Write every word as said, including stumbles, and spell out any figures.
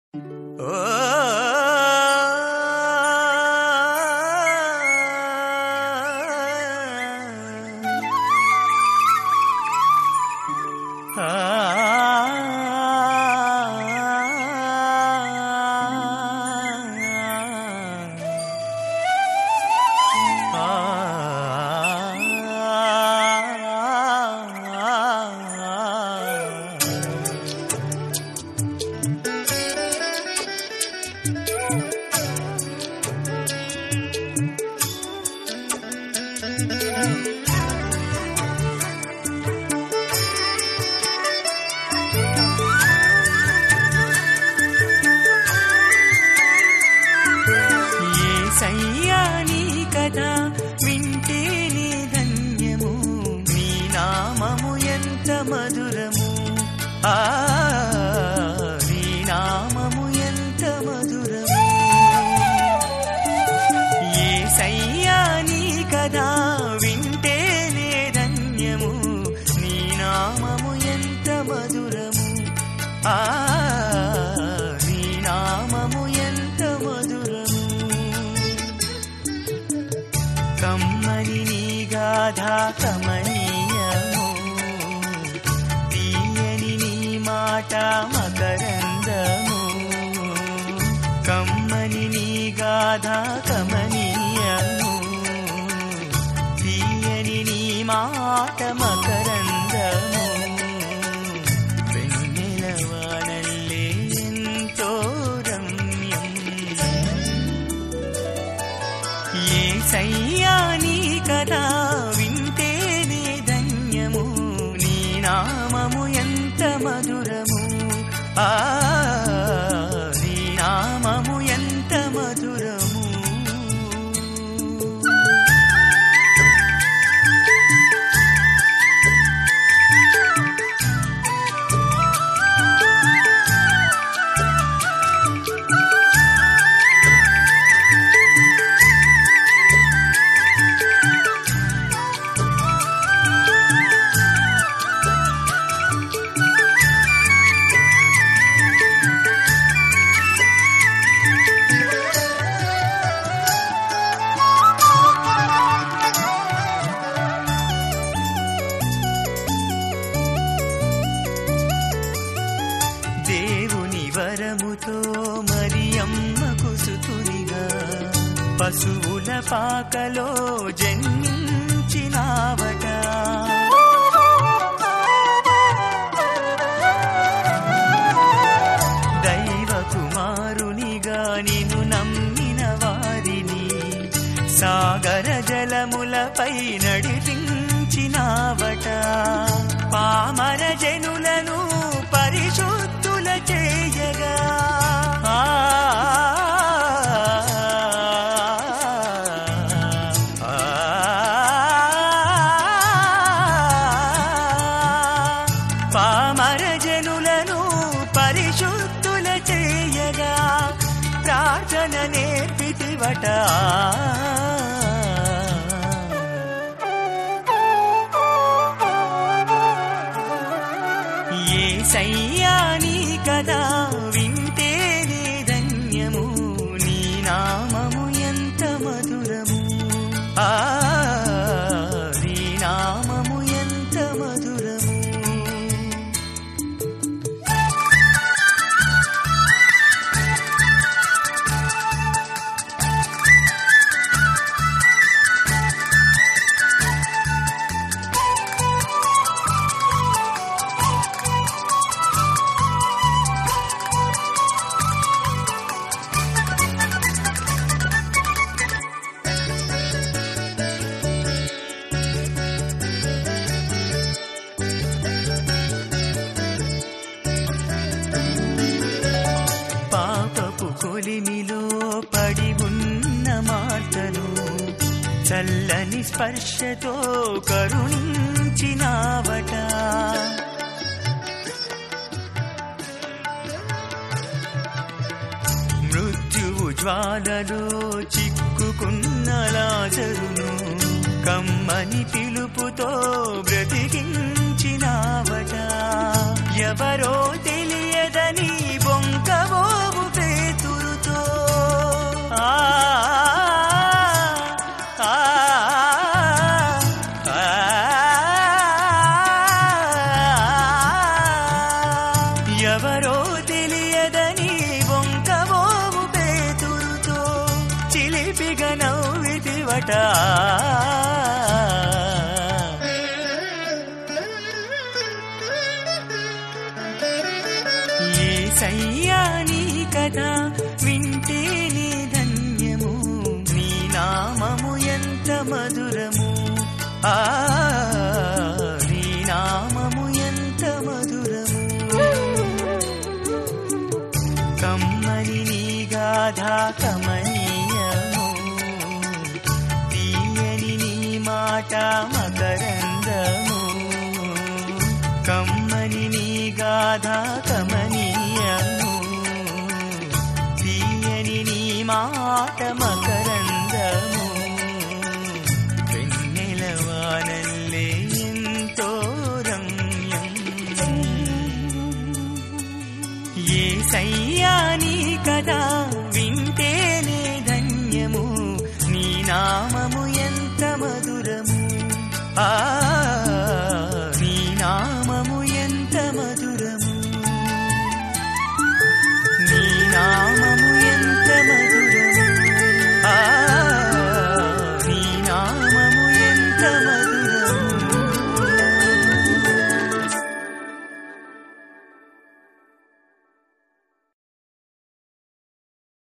యేసయ్యా నీ కథ వింటేనే ధన్యము, నీ నామము ఎంత మధురము. ఆ నీ నామము ఎంత మధురము. యేసయ్యా నీ కథ వింటేనే ధన్యము, నీ నామము ఎంత మధురము. ఆ నీ నామము ఎంత మధురము. కమ్మని నీ గాథ కమనీయము, తీయని నీ మాట మకరందము. కమ్మని నీ గాథ కమనీయము, తీయని నీ మాట మకరందము. వెన్నెలవానల్లే ఎంతో రమ్యం. యేసయ్యా నీ కథ వింటేనే ధన్యము, నీ నామము ఎంత మధురము. ఆ నీ నామము ఎంత మధురము. దేవుని వరముతో మరియమ్మకు సుతునిగా పశువుల పాకలో జన్మించినావట. దైవ కుమారునిగా నిన్ను నమ్మిన వారిని సాగర జలములపై నడిపించినావట. పామర జనులను పరిశుద్ధుల చేయగా పామర జనులను పరిశుద్ధుల చేయగా ప్రార్థన నేర్పితివట. యేసయ్యా నీ కథ వింటేనే ధన్యము, నీ నామము ఎంత మధురము. ఆ నీ నామము ఎంత మధురము. కొలిమిలో పడి ఉన్న మాటను చల్లని స్పర్శతో కరుణించినావట. మృత్యువు జ్వాలలో చిక్కుకున్న లాజరును కమ్మని పిలుపుతో బ్రతికించినావట. ఎవరో తెలియదని బొంకబోవు తెలియదని వంకబోవు పేతురుతో చిలిపిగా నవ్వితివట. యేసయ్యా నీ కథ వింటేనే ధన్యము, నీ నామము ఎంత మధురము. ఆ నీ నామము ఎంత మధురము. కమ్మని నీ గాథ కమనీయము, తీయని నీ మాట మకరందము. కమ్మని నీ గాథ కమనీయము, తీయని నీ మాట మకరందము. వెన్నెలవానల్లే ఎంతో రమ్యం. యేసయ్యా నీ కదా వింటేనే ధన్యము, నీ నామము ఎంత మధురము. ఆ